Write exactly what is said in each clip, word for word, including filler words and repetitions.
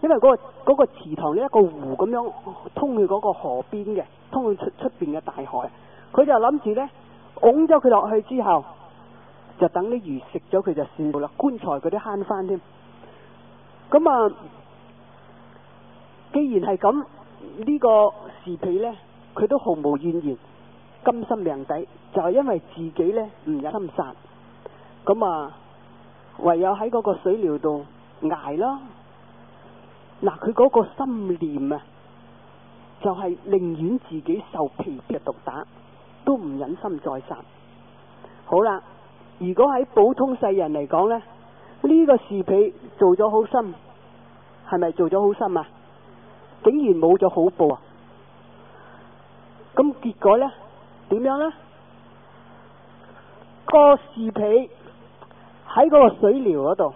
因為嗰、個嗰、個池塘呢一個湖咁樣通去嗰個河邊嘅，通去出出邊嘅大海。佢就諗住呢，拱咗佢落去之後，就等啲魚食咗佢就算啦，棺材嗰啲慳翻添。咁啊，既然係咁，呢、個士皮呢，佢都毫無怨言，甘心命抵，就係因為自己呢唔忍心殺，咁啊唯有喺嗰個水寮度捱咯。嗱，佢嗰個心念啊，就係寧願自己受皮嘅毒打，都唔忍心再殺。好啦，如果喺普通世人嚟講呢，呢、個士皮做咗好心，係咪做咗好心啊？竟然冇咗好報啊！咁結果呢，點樣呢？個士皮喺嗰個水寮嗰度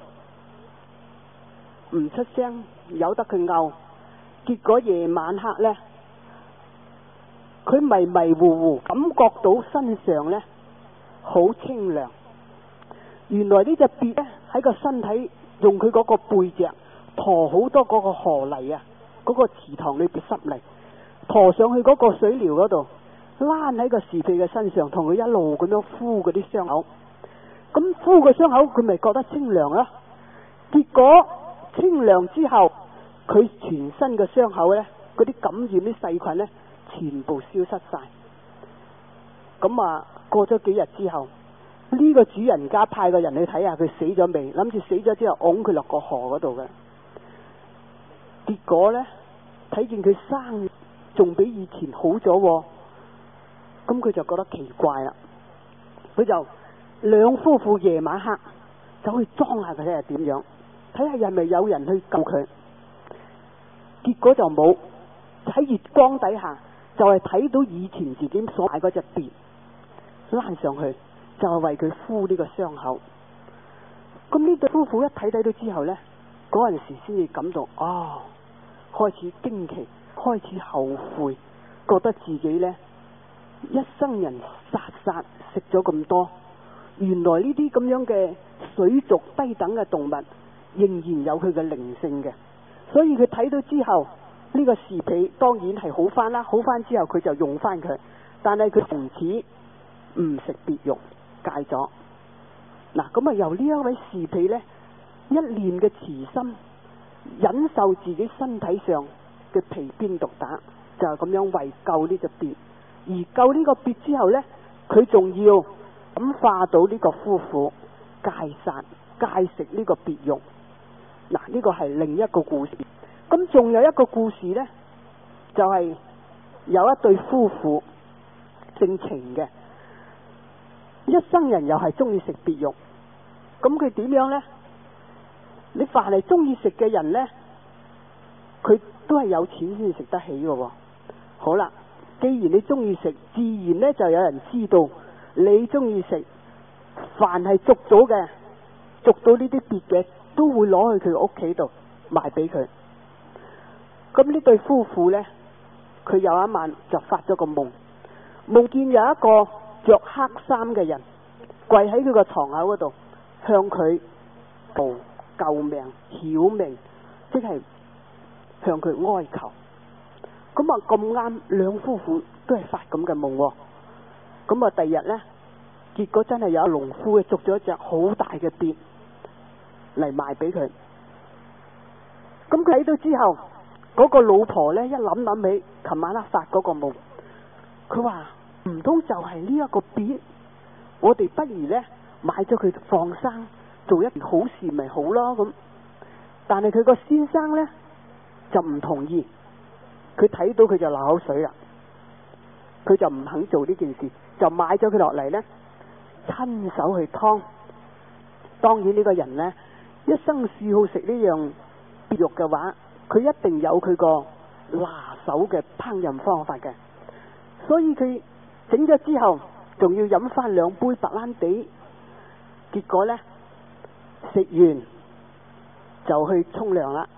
唔出聲，由得佢嘔。結果夜晚黑呢，佢迷迷糊糊感覺到身上呢好清涼。原來呢隻鱉呢喺個身體用佢嗰個背脊馱好多嗰個河泥啊，嗰、個池塘裏邊濕泥，馱上去嗰個水寮嗰度，躝喺個士皮嘅身上，同佢一路咁樣敷嗰啲傷口。咁敷個傷口，佢咪覺得清涼啦？結果清涼之後，佢全身嘅傷口呢，嗰啲感染啲細菌呢，全部消失晒。咁啊，過咗幾日之後，呢、個主人家派個人去睇下佢死咗未，諗住死咗之後拱佢落個河嗰度嘅。結果呢，睇見佢生仲比以前好咗喎，咁佢就覺得奇怪啦。佢就兩夫婦夜晚黑走去裝下佢睇下點樣，睇下係咪有人去救佢。結果就冇，喺月光底下就係睇到以前自己所買嗰隻鱉，拉上去就係為佢敷呢個傷口。咁呢對夫婦一睇睇到之後呢，嗰陣時先至感到哦，開始驚奇，開始後悔，覺得自己呢一生人殺殺食咗咁多，原來呢啲咁樣嘅水族低等嘅動物仍然有佢嘅靈性嘅。所以佢睇到之後，呢、個士皮當然係好翻啦，好翻之後佢就用翻佢，但係佢從此唔食鱉肉，戒咗。嗱，咁啊由呢一位士皮呢，一念嘅慈心，忍受自己身體上嘅皮鞭毒打，就係咁樣為救呢隻鱉。而救呢個鱉之後呢，佢仲要感化到呢個夫婦戒殺戒食呢個鱉肉。嗱，呢個係另一個故事。咁仲有一個故事呢，就係、是、有一對夫婦姓程嘅，一生人又係中意食鱉肉。咁佢點樣呢？你凡係中意食嘅人呢，佢都係有錢先食得起嘅喎。好啦，既然你中意食，自然呢就有人知道你中意食。凡係捉到嘅，捉到呢啲鱉嘅，都會攞去佢屋企度賣俾佢。咁呢對夫婦呢，佢有一晚就發咗個夢，夢見有一個着黑衫嘅人跪喺佢個床口嗰度，向佢求救命、曉命，即係向佢哀求。咁啊咁啱，兩夫婦都係發咁嘅夢喎。咁啊第二日呢，結果真係有農夫捉咗一隻好大嘅鱉嚟賣俾佢。咁佢睇到之後，嗰、個老婆呢，一諗諗起琴晚黑發嗰個夢，佢話唔通就係呢一個鱉，我哋不如呢買咗佢放生，做一件好事咪好咯咁。但係佢個先生呢，就唔同意，佢睇到佢就流口水啦，佢就唔肯做呢件事，就買咗佢落嚟呢，親手去劏。當然呢個人呢，一生嗜好食呢樣鱉肉嘅話，佢一定有佢個拿手嘅烹飪方法嘅。所以佢整咗之後，仲要飲翻兩杯白蘭地。結果呢，食完就去沖涼啦。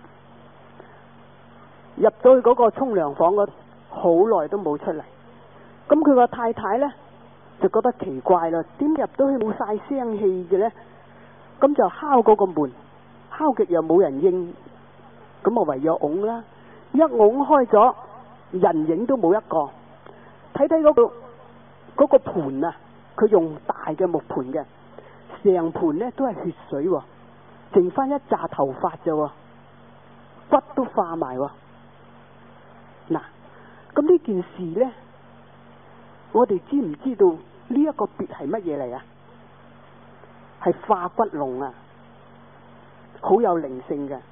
入到去嗰個沖涼房嗰度，好耐都冇出嚟。咁佢個太太呢，就覺得奇怪啦，點入到去冇晒聲氣嘅呢？咁就敲嗰個門，敲極又冇人應。 咁啊唯有拱啦，一拱開咗，人影都冇一個。睇睇嗰個嗰個盤啊，佢用大嘅木盤嘅，成盤呢都係血水喎，剩翻一紮頭髮咋喎，骨都化埋喎。嗱，咁呢件事呢，我哋知唔知道呢一個別係乜嘢嚟啊？係化骨龍啊，好有靈性嘅。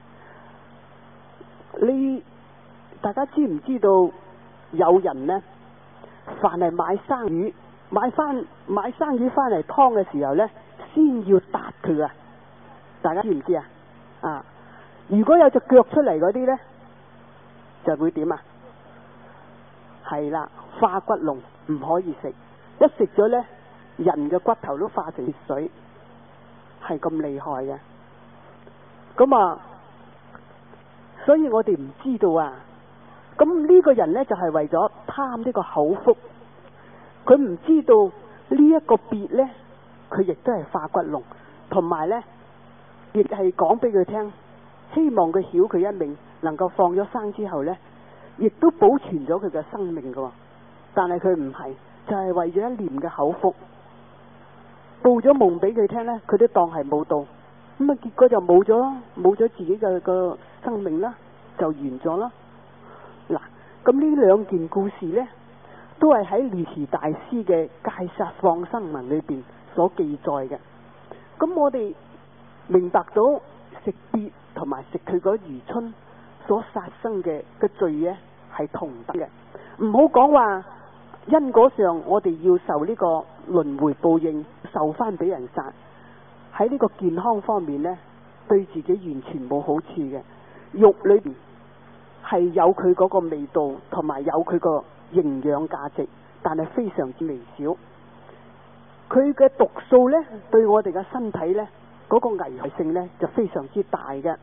你大家知唔知道有人呢，凡係買生魚，買翻買生魚翻嚟劏嘅時候呢，先要搭佢啊！大家知唔知啊？啊，如果有隻腳出嚟嗰啲呢，就會點啊？係啦，化骨龍唔可以食，一食咗呢，人嘅骨頭都化成血水，係咁厲害嘅。咁啊，所以我哋唔知道啊。咁呢個人呢，就係為咗貪呢個口福，佢唔知道呢一個別呢，佢亦都係化骨龍，同埋呢，亦係講俾佢聽，希望佢曉佢一命，能夠放咗生之後呢，亦都保存咗佢嘅生命㗎。但係佢唔係，就係為咗一念嘅口福，報咗夢俾佢聽呢，佢都當係冇到，咁啊結果就冇咗，冇咗自己嘅個生命啦，就完咗啦。嗱，咁呢兩件故事呢，都係喺蓮池大師嘅戒殺放生文裏邊所記載嘅。咁我哋明白到食鱉同埋食佢嗰魚春所殺生嘅嘅罪呢，係同等嘅。唔好講話因果上我哋要受呢個輪迴報應，受翻俾人殺。喺呢個健康方面呢，對自己完全冇好處嘅。肉裏邊係有佢嗰個味道，同埋有佢個營養價值，但係非常之微小。佢嘅毒素呢，對我哋嘅身體呢，嗰個危害性呢，就非常之大嘅。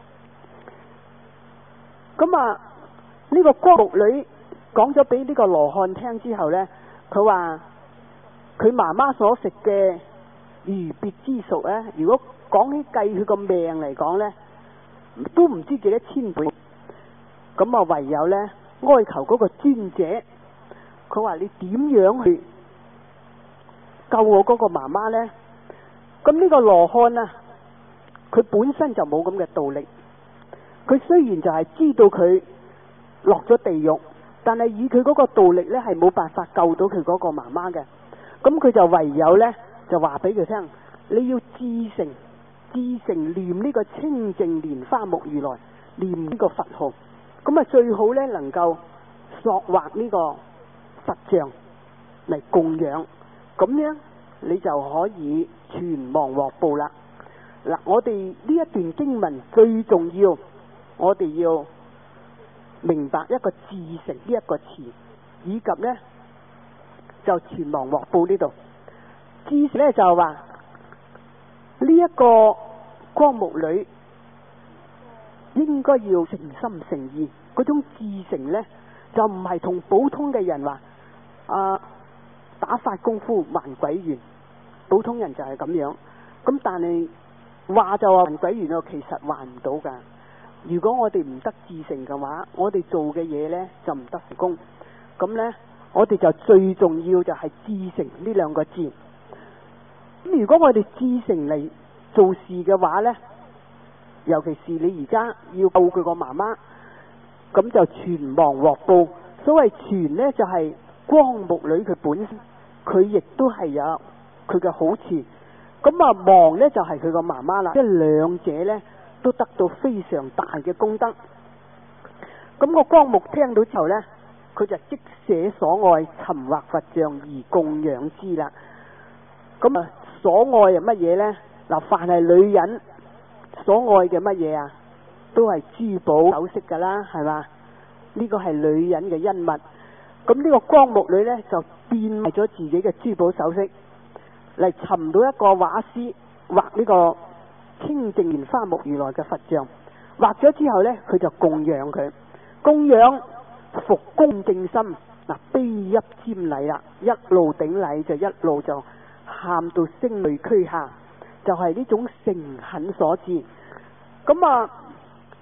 咁啊，呢個光目女講咗俾呢個羅漢聽之後呢，佢話佢媽媽所食嘅魚鱉之屬呢，如果講起計佢個命嚟講呢，都唔知幾多千倍。咁啊，唯有呢，哀求嗰個尊者，佢話你點樣去救我嗰個媽媽呢？咁呢個羅漢啊，佢本身就冇咁嘅道力。佢雖然就係知道佢落咗地獄，但係以佢嗰個道力呢，係冇辦法救到佢嗰個媽媽嘅。咁佢就唯有呢，就話俾佢聽，你要至誠至誠念呢個清淨蓮花目如來，念呢個佛號。咁啊，最好呢，能夠塑畫呢個佛像嚟供養，咁樣你就可以全亡獲報啦。嗱，我哋呢一段經文最重要，我哋要明白一個至誠呢一個詞，以及呢就全亡獲報呢度。至誠呢就係話呢一個光目女應該要誠心誠意，嗰種至誠呢，就唔係同普通嘅人話啊打發功夫還鬼緣，普通人就係咁樣。咁但係話就話還鬼緣啊，其實還唔到噶。如果我哋唔得至誠嘅話，我哋做嘅嘢呢就唔得成功。咁呢，我哋就最重要就係至誠呢兩個字。咁如果我哋至誠嚟做事嘅話呢，尤其是你而家要救佢個媽媽，咁就全亡獲報。所謂全呢，就係、是、光目女佢本身，佢亦都係有佢嘅好處。咁啊亡呢，就係佢個媽媽啦，即係兩者呢，都得到非常大嘅功德。咁個光目聽到之後呢，佢就即捨所愛，尋畫佛像而供養之啦。咁啊所愛係乜嘢呢？嗱，凡係女人所愛嘅乜嘢啊，都係珠寶首飾噶啦，係嘛？呢個係女人嘅恩物。咁呢個光目女呢，就變賣咗自己嘅珠寶首飾嚟尋到一個畫師畫呢個清淨蓮花目如來嘅佛像，畫咗之後呢，佢就供養佢，供養伏恭敬心，嗱悲泣瞻禮啦，一路頂禮就一路就喊到聲淚俱下，就係、是、呢種誠懇所致。咁啊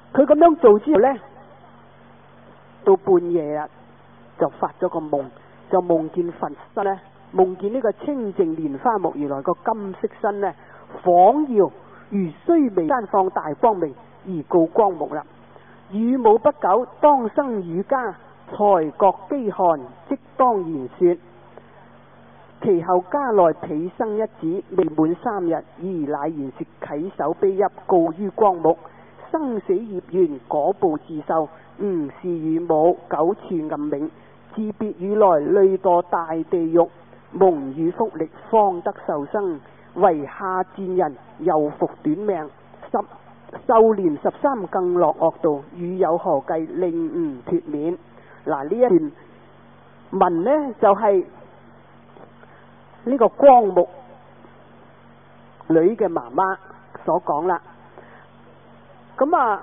佢咁樣做之後呢，到半夜啊，就發咗個夢，就夢見佛身呢，夢見呢個清淨蓮花目如來個金色身呢，晃耀如須彌山放大光明而告光目啦。汝母不久當生乳家，才覺飢寒，即當言說。其後家內彼生一子，未滿三日，兒乃言說稽首悲泣，告於光目。生死業緣，果報自受。吾是汝母，久處暗冥，自別汝來，累墮大地獄。蒙汝福力，方得受生。為下賤人，又復短命。十壽年十三，更落惡道。汝有何計，令吾脫免？嗱，呢一段文呢，就係、是、呢個光目女嘅媽媽所講啦。咁啊，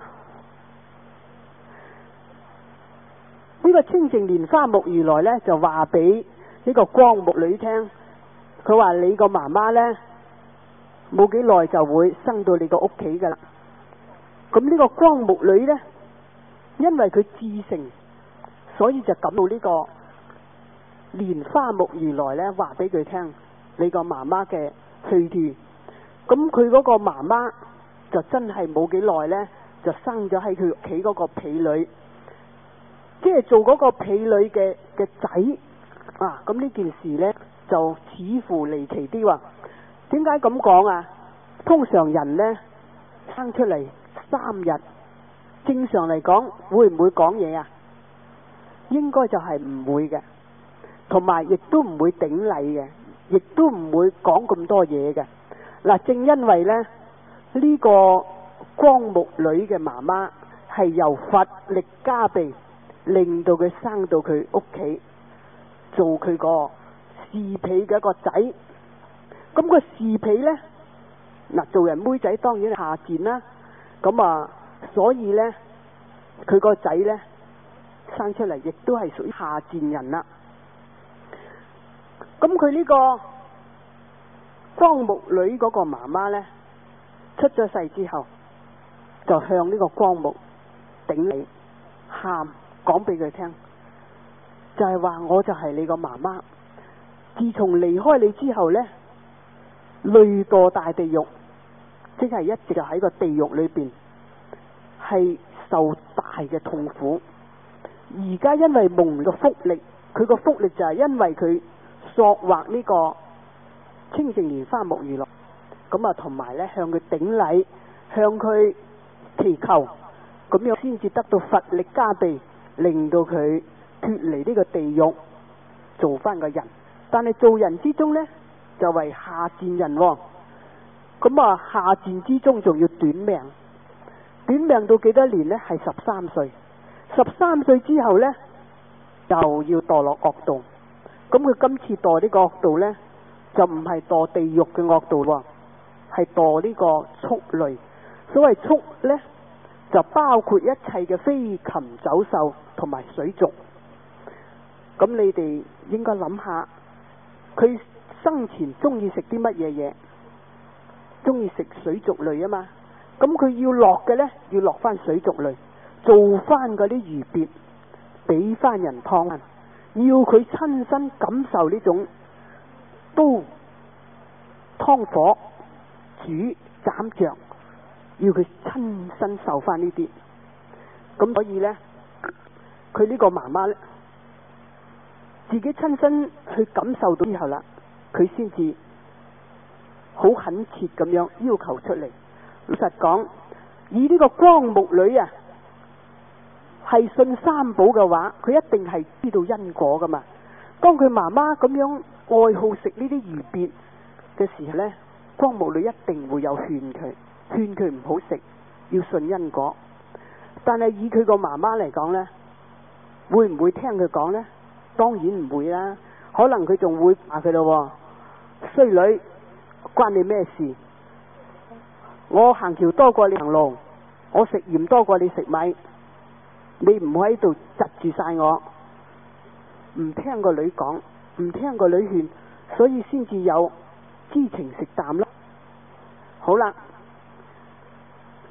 呢、這個清淨蓮花目如來呢，就話俾呢個光目女聽，佢話你個媽媽呢，冇幾耐就會生到你個屋企噶啦。咁呢個光目女呢，因為佢至誠，所以就感到呢個蓮花目如來呢，話俾佢聽你個媽媽嘅去處。咁佢嗰個媽媽就真係冇幾耐呢，就生咗喺佢屋企嗰個婢女，即係做嗰個婢女嘅嘅仔啊。咁呢件事呢，就似乎離奇啲喎。點解咁講啊？通常人呢，生出嚟三日，正常嚟講會唔會講嘢啊？應該就係唔會嘅，同埋亦都唔會頂禮嘅，亦都唔會講咁多嘢嘅。嗱，正因為呢，呢個光目女嘅媽媽係由佛力加被，令到佢生到佢屋企，做佢個侍婢嘅一個仔。咁個侍婢呢，嗱，做人妹仔當然係下賤啦。咁啊，所以呢，佢個仔呢，生出嚟亦都係屬於下賤人啦。咁佢呢個光目女嗰個媽媽呢，出咗世之後，就向呢個光目頂禮，喊講俾佢聽，就係話我就係你個媽媽。自從離開你之後呢，累墮大地獄，即係一直就喺個地獄裏邊，係受大嘅痛苦。而家因為蒙個福力，佢個福力就係因為佢索獲呢個清淨蓮花目如來，咁啊同埋呢向佢頂禮，向佢祈求，咁樣先至得到佛力加被，令到佢脫離呢個地獄，做翻個人。但係做人之中呢，就為下賤人，哦，咁啊下賤之中仲要短命，短命到幾多年呢？係十三歲。十三歲之後呢，又要墮落惡道。咁佢今次墮呢個惡道呢，就唔係墮地獄嘅惡道喎，係墮呢個畜類。所謂畜呢，就包括一切嘅飛禽走獸同埋水族。咁你哋應該諗下，佢生前中意食啲乜嘢嘢？中意食水族類啊嘛。咁佢要落嘅呢，要落翻水族類，做翻嗰啲魚鱉，俾翻人劏，要佢親身感受呢種刀劏火煮斬着，要佢親身受翻呢啲。咁所以呢，佢呢個媽媽呢，自己親身去感受到之後啦，佢先至好懇切咁樣要求出嚟。老實講，以呢個光目女啊，係信三寶嘅話，佢一定係知道因果噶嘛。當佢媽媽咁樣愛好食呢啲魚鱉嘅時候呢，光目女一定會有勸佢，勸佢唔好食，要信因果。但係以佢個媽媽嚟講呢，會唔會聽佢講呢？當然唔會啦，可能佢仲會話佢咯，衰女，關你咩事？我行橋多過你行路，我食鹽多過你食米，你唔好喺度窒住晒我，唔聽個女講，唔聽個女勸，所以先至有知情食啖咯。好啦，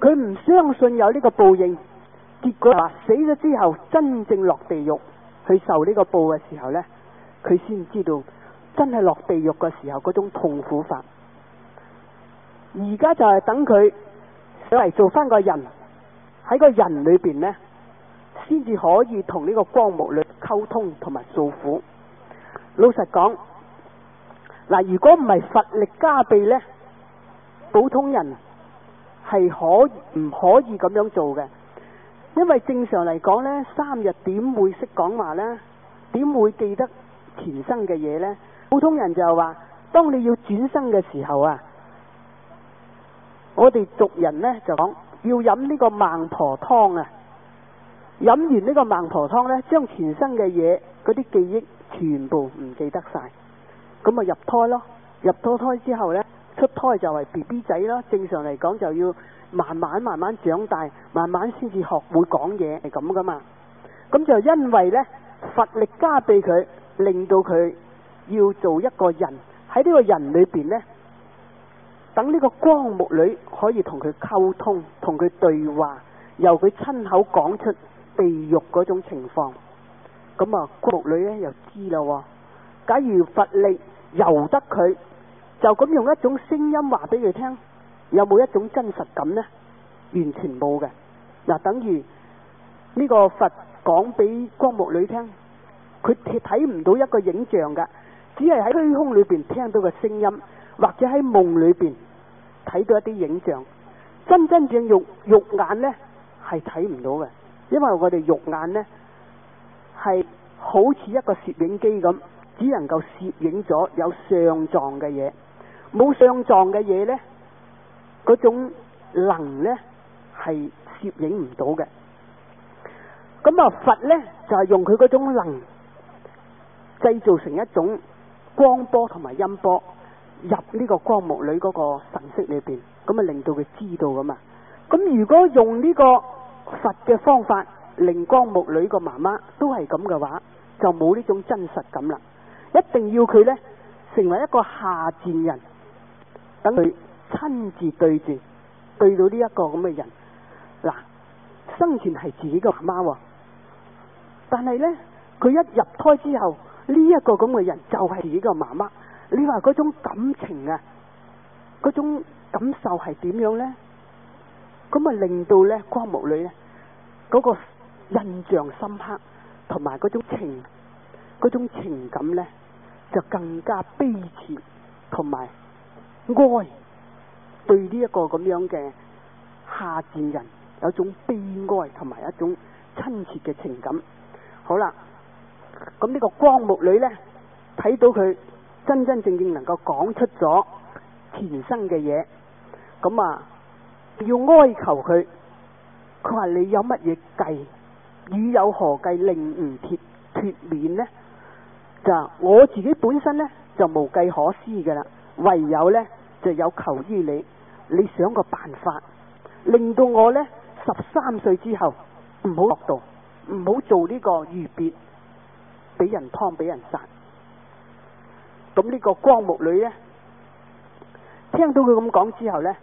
佢唔相信有呢個報應，結果話死咗之後真正落地獄去受呢個報嘅時候呢，佢先知道真係落地獄嘅時候嗰種痛苦法。而家就係等佢上嚟做翻個人，喺個人裏邊呢，先至可以同呢個光目女溝通同埋訴苦。老實講，嗱，如果唔係佛力加被呢，普通人係可唔可以咁樣做嘅？因為正常嚟講呢，三日點會識講話呢？點會記得前生嘅嘢呢？普通人就話，當你要轉生嘅時候啊，我哋族人呢就講要飲呢個孟婆湯啊，飲完呢個孟婆湯呢，將前生嘅嘢嗰啲記憶全部唔記得晒，咁啊入胎咯，入咗胎之後呢，出胎就係 B B 仔咯。正常嚟講就要慢慢慢慢長大，慢慢先至學會講嘢，係咁噶嘛。咁就因為呢，佛力加俾佢，令到佢要做一個人，喺呢個人裏邊呢，等呢個光目女可以同佢溝通，同佢對話，由佢親口講出地獄嗰種情況。咁啊，光目女呢又知啦，假如佛力由得佢，就咁用一種聲音話俾佢聽，有冇一種真實感呢？完全冇嘅。嗱，等於呢個佛講俾光目女聽，佢睇唔到一個影像噶，只係喺虛空裏邊聽到個聲音，或者喺夢裏邊睇到一啲影像。真真正肉肉眼呢係睇唔到嘅，因為我哋肉眼呢係好似一個攝影機咁，只能夠攝影咗有相狀嘅嘢，冇相狀嘅嘢呢，嗰種能呢係攝影唔到嘅。咁啊，佛呢就係用佢嗰種能製造成一種光波同埋音波入呢個光目女嗰個神識裏邊，咁啊令到佢知道噶嘛。咁如果用呢個佛嘅方法令光目女個媽媽都係咁嘅話，就冇呢種真實感啦。一定要佢呢成為一個下賤人，等佢親自對住對到呢一個咁嘅人。嗱，生前係自己個媽媽，但係呢，佢一入胎之後，呢、這、一個咁嘅人就係自己個媽媽。你話嗰種感情啊，嗰種感受係點樣呢？咁啊令到呢光目女呢嗰、那個印象深刻，同埋嗰種情嗰種情感呢，就更加悲切同埋哀，對呢一個咁樣嘅下賤人有一種悲哀同埋一種親切嘅情感。好啦，咁呢個光目女呢，睇到佢真真正正能夠講出咗前生嘅嘢，咁啊要哀求佢，佢話你有乜嘢計，與有何計令吾脱脱免呢？就我自己本身呢，就無計可施㗎啦，唯有呢，就有求於你，你想個辦法令到我呢十三歲之後唔好落道，唔好做呢個逾別，俾人劏俾人殺。咁呢個光目女呢，聽到佢咁講之後呢，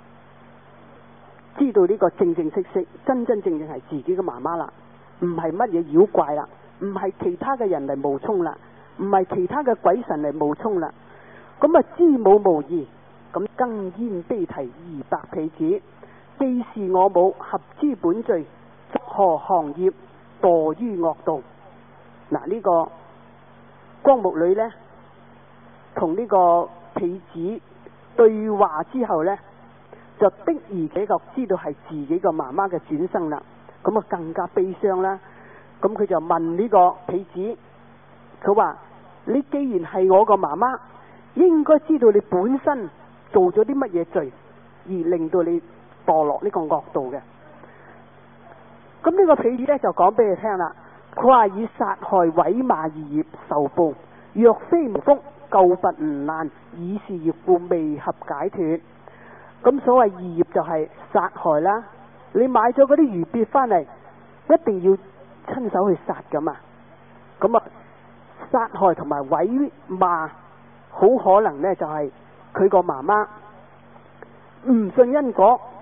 知道呢個正正式式真真正正係自己嘅媽媽啦，唔係乜嘢妖怪啦，唔係其他嘅人嚟冒充啦，唔係其他嘅鬼神嚟冒充啦。咁啊知母無疑，咁更焉悲啼二百婢子，既是我母，合之本罪，作何行業墮於惡道。嗱，呢個光目女呢，同呢個婢子對話之後呢，就的而且確知道係自己個媽媽嘅轉生啦，咁啊更加悲傷啦。咁佢就問呢個婢子，佢話你既然係我個媽媽，應該知道你本身做咗啲乜嘢罪，而令到你墮落呢個惡道嘅。咁呢個婢子呢，就講俾佢聽啦，佢話以殺害毀罵二業受報，若非無福，救拔吾難，以是業故未合解脫。咁所謂二業就係殺害啦，你買咗嗰啲魚鱉翻嚟，一定要親手去殺噶嘛。咁啊，殺害同埋毀罵，好可能呢就係佢個媽媽唔信因果，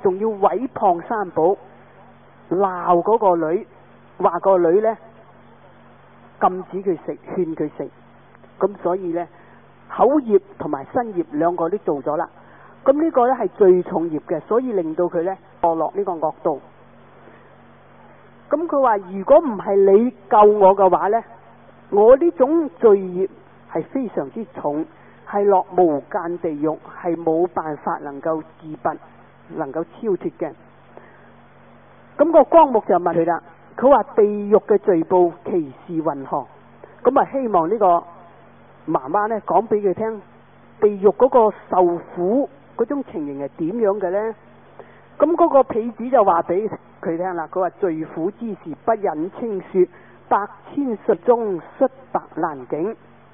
仲要毀謗三寶，鬧嗰個女，話個女呢禁止佢食，勸佢食。咁所以呢，口業同埋身業兩個都做咗啦。咁呢個呢係最重業嘅，所以令到佢呢墮落呢個惡道。咁佢話如果唔係你救我嘅話呢，我呢種罪業係非常之重，係落無間地獄，係冇辦法能夠自拔，能夠超脫嘅。咁個光目就問佢啦，佢話地獄嘅罪報其是云何？咁啊希望呢個媽媽呢講俾佢聽，地獄嗰個受苦嗰種情形係點樣嘅呢？咁嗰個婢子就話俾佢聽啦，佢話罪苦之事不忍清說，百千術中率白難境。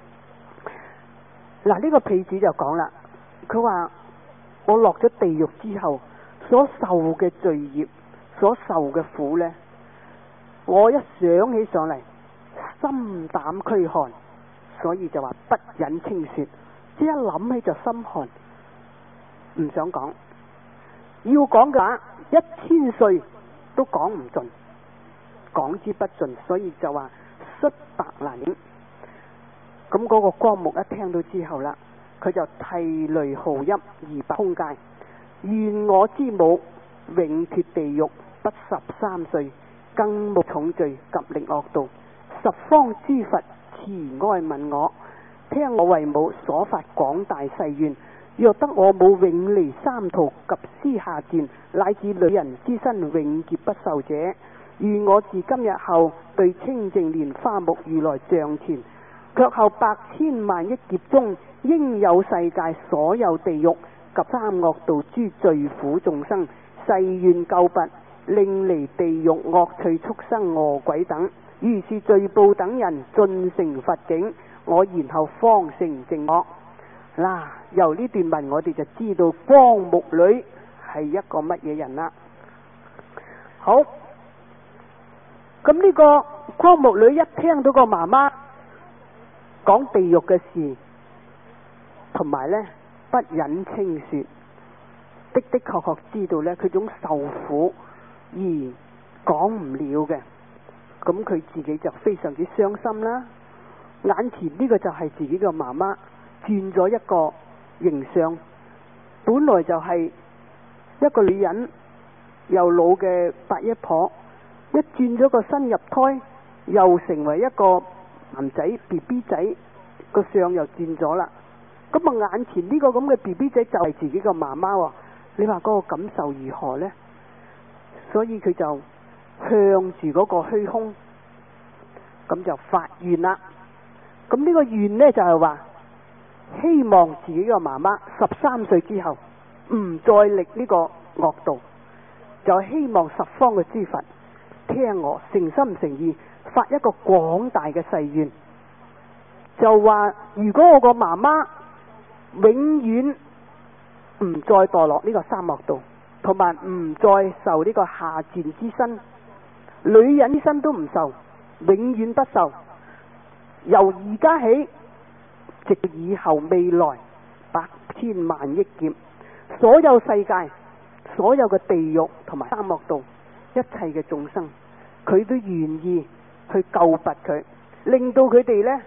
嗱，呢個婢子就講啦，佢話我落咗地獄之後所受嘅罪業，所受嘅苦呢，我一想起上嚟心膽驅寒，所以就話不忍清說，即一諗起就心寒，唔想講。要講嘅話一千歲都講唔盡，講之不盡，所以就話率白難境。咁嗰個光目一聽到之後啦，佢就涕淚號泣而白空界，願我之母永脫地獄不十三歲，更無重罪及力惡道。十方諸佛慈愛問我，聽我為母所發廣大誓願，若得我母永離三途及私下賤，乃至女人之身永劫不受者，願我自今日後對清淨蓮花目如來像前，卻後百千萬億劫中應有世界所有地獄及三惡道諸罪苦眾生，誓願救拔，令離地獄惡趣畜生餓鬼等，如是罪報等人盡成佛境，我然後方成淨惡。嗱，由呢段文我哋就知道光目女係一個乜嘢人啦。好，咁呢個光目女一聽到個媽媽講地獄嘅事，同埋呢不忍清說，的的確確知道呢佢種受苦而講唔了嘅，咁佢自己就非常之傷心啦。眼前呢個就係自己嘅媽媽轉咗一個形象，本來就係一個女人又老嘅白衣婆，一轉咗個身入胎，又成為一個男仔 B B 仔，個相又轉咗啦。咁啊，眼前呢個咁嘅 B B 仔就係自己嘅媽媽喎，你話嗰個感受如何呢？所以佢就向住嗰個虛空，咁就發願啦。咁呢個願呢，就係話希望自己嘅媽媽十三歲之後唔再歷呢個惡道，就希望十方嘅諸佛聽我誠心誠意發一個廣大嘅誓願，就話如果我個媽媽永遠唔再墮落呢個三惡道，同埋唔再受呢個下賤之身，女人之身都唔受，永遠不受，由而家起直以後未來百千萬億劫，所有世界所有嘅地獄同埋三惡道一切嘅眾生，佢都願意去救拔佢，令到佢哋呢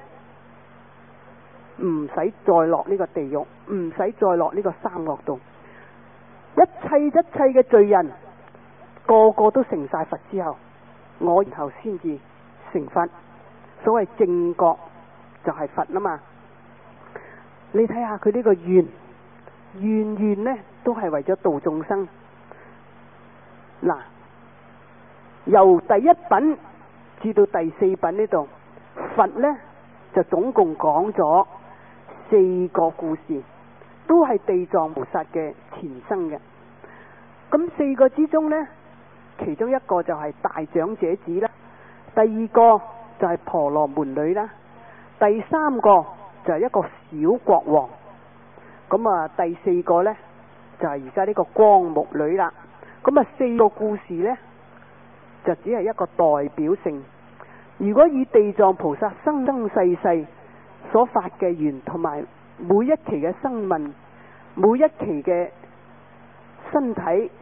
唔使再落呢個地獄，唔使再落呢個三惡道。一切一切嘅罪人個個都成晒佛之後，我然後先至成佛。所謂正覺就係佛啦嘛。你睇下佢呢個願願願呢都係為咗度眾生。嗱，由第一品至到第四品呢度，佛呢就總共講咗四個故事，都係地藏菩薩嘅前生嘅。咁四個之中呢，其中一個就係大長者子啦，第二個就係婆羅門女啦，第三個就係一個小國王，咁啊第四個呢，就係而家呢個光目女啦。咁啊四個故事呢，就只係一個代表性。如果以地藏菩薩生生世世所發嘅願，同埋每一期嘅生命，每一期嘅身體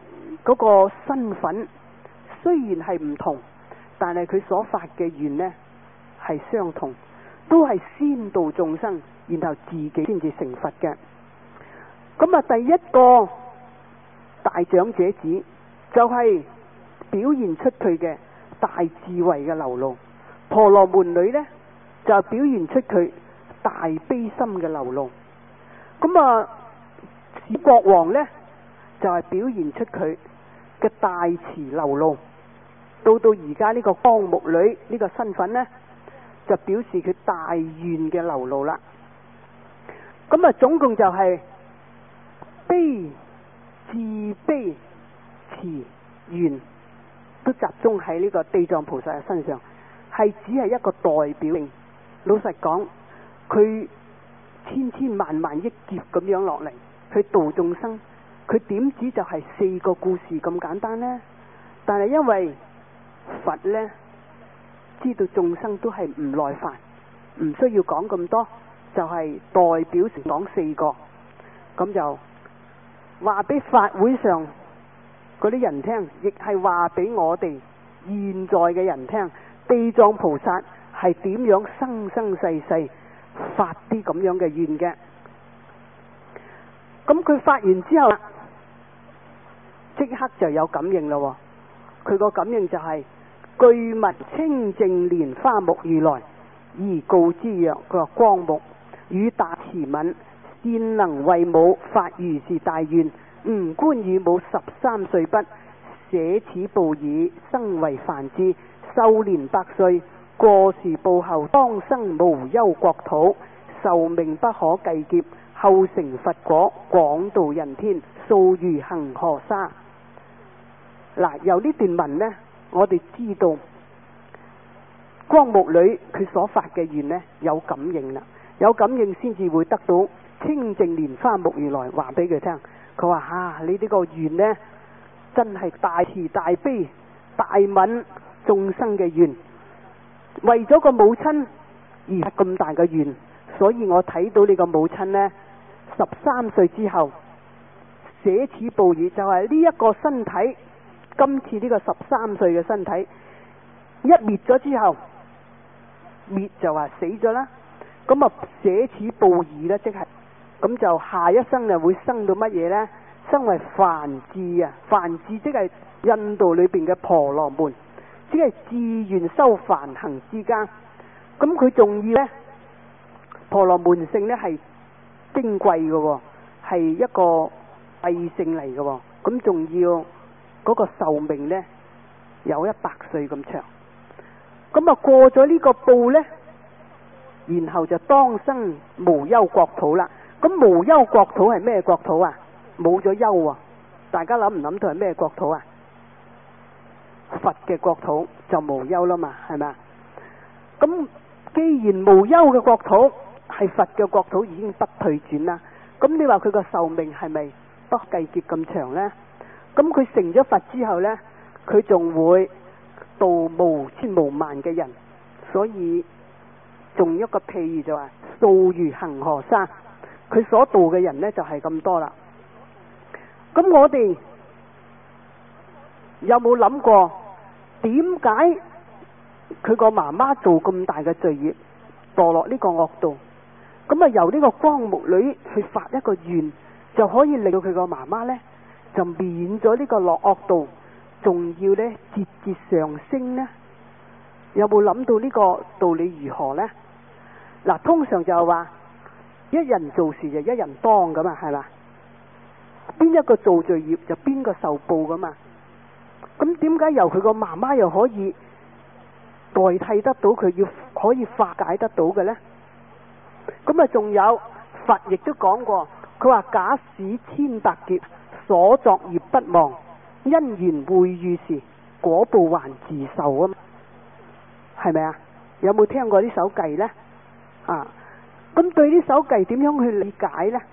嗰個身份雖然係唔同，但係佢所發嘅願呢係相同，都係先度眾生，然後自己先至成佛嘅。咁啊，第一個大長者子就係表現出佢嘅大智慧嘅流露，婆羅門女呢就表現出佢大悲心嘅流露。咁啊，史國王呢就係表現出佢嘅大慈流露。到到而家呢個光目女呢個身份呢，就表示佢大願嘅流露啦。咁啊，總共就係悲、自悲、慈、願，都集中喺呢個地藏菩薩嘅身上，係只係一個代表性。老實講，佢千千萬萬億劫咁樣落嚟，佢度眾生，佢點止就係四個故事咁簡單呢？但係因為佛呢知道眾生都係唔耐煩，唔需要講咁多，就係代表性講四個，咁就話俾法會上嗰啲人聽，亦係話俾我哋現在嘅人聽，地藏菩薩係點樣生生世世發啲咁樣嘅願嘅。咁佢發完之後，即刻就有感應咯。佢個感應就係、是、具物清淨蓮花目如來，而告之曰：佢話光目與大慈憫，善能為母發如是大願。吾觀與母十三歲不捨此報已，生為梵志，壽年百歲，過時報後當生無憂國土，壽命不可計劫，後成佛果，廣度人天，數如恒河沙。嗱，由呢段文呢，我哋知道光目女佢所發嘅願呢有感應啦，有感應先至會得到清淨蓮花目如來話俾佢聽。佢話啊，你呢個願呢真係大慈大悲大憫眾生嘅願，為咗個母親而發咁大嘅願，所以我睇到你個母親呢十三歲之後捨此報已，就係呢一個身體，今次呢個十三歲嘅身體一滅咗之後，滅就話死咗啦，咁啊捨此報已呢，即係咁就下一生就會生到乜嘢呢？生為梵志啊！梵志即係印度裏邊嘅婆羅門，即係自願修梵行之家。咁佢仲要呢，婆羅門姓呢係矜貴嘅，係一個貴姓嚟嘅。咁仲要嗰個壽命呢有一百歲咁長。咁啊過咗呢個報呢，然後就當生無憂國土啦。咁無憂國土係咩國土啊？冇咗憂啊！大家諗唔諗到係咩國土啊？佛嘅國土就無憂啦嘛，係咪啊？咁既然無憂嘅國土係佛嘅國土，已經不退轉啦。咁你話佢個壽命係咪不計劫咁長呢？咁佢成咗佛之後呢，佢仲會度無千無萬嘅人，所以仲一個譬喻就話數如恒河沙。佢所度嘅人呢，就係咁多啦。咁我哋有冇諗過點解佢個媽媽做咁大嘅罪業，墮落呢個惡道？咁啊由呢個光目女去發一個願，就可以令到佢個媽媽呢就免咗呢個落惡道，仲要呢節節上升呢？有冇諗到呢個道理如何呢？嗱，通常就係話一人做事就一人當噶嘛，係嘛？邊一個做罪業就邊個受報噶嘛？咁點解由佢個媽媽又可以代替得到佢，要可以化解得到嘅呢？咁啊，仲有佛亦都講過，佢話假使千百劫所作業不忘，因緣會遇時，果報還自受啊嘛，係咪啊？有冇聽過呢首偈呢？啊，咁對呢首偈點樣去理解呢？